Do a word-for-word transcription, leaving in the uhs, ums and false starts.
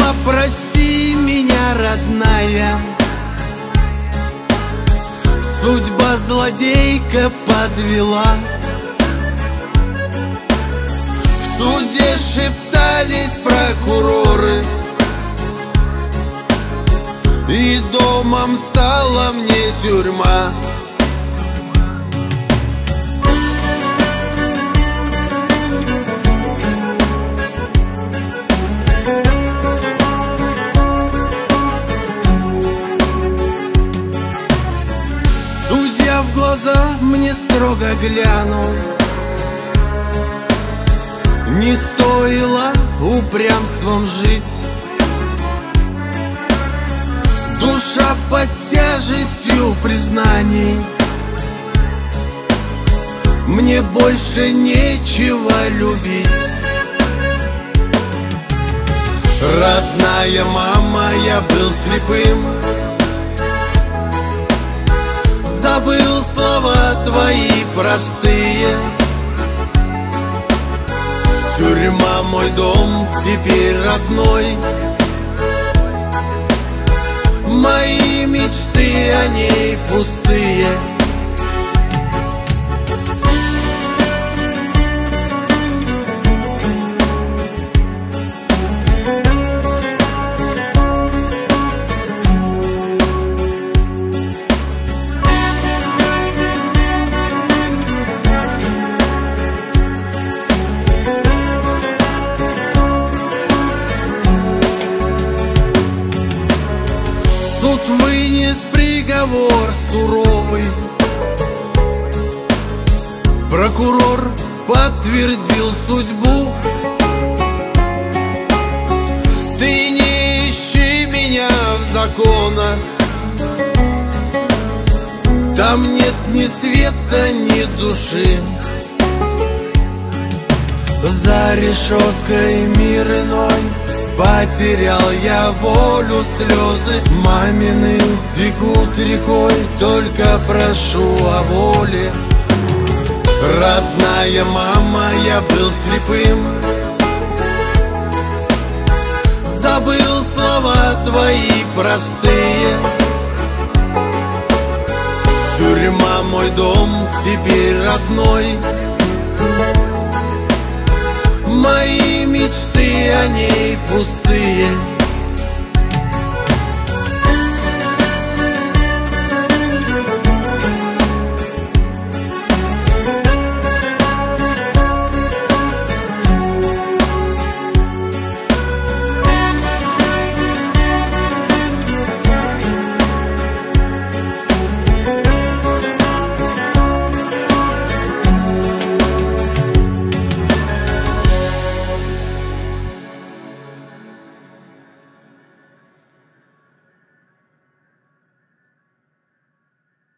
Мама, прости меня, родная, судьба злодейка подвела. В суде шептались прокуроры, и домом стала мне тюрьма. Судья в глаза мне строго глянул: не стоило упрямством жить. Душа под тяжестью признаний, мне больше нечего любить. Родная мама, я был слепым, забыл слова твои простые. Тюрьма мой дом теперь родной, мои мечты о ней пустые. Суд вынес приговор суровый, прокурор подтвердил судьбу. Ты не ищи меня в законах, там нет ни света, ни души. За решеткой мир иной, потерял я волю, слезы мамины текут рекой. Только прошу о воле. Родная мама, я был слепым, забыл слова твои простые. Тюрьма мой дом теперь родной, мои мечты о ней пустые.